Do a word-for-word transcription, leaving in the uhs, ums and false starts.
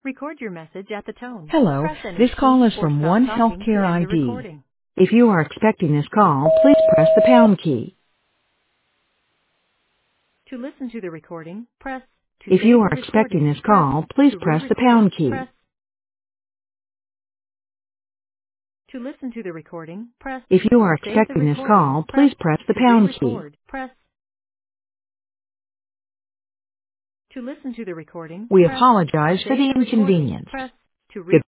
Record your message at the tone. Hello, Press any this key call is or from stop One talking to Healthcare end the I D. recording. If you are expecting this call, please press the pound key. To listen to the recording, press. To If you save are the expecting recording, this press. call, please To press the re-record, pound press. key. To listen to the recording, press. If you are To save the expecting this recording, call, press. please press the To pound key. re-record, press. To listen to the recording, We press. To apologize for save the the recording, inconvenience. press. To re- Good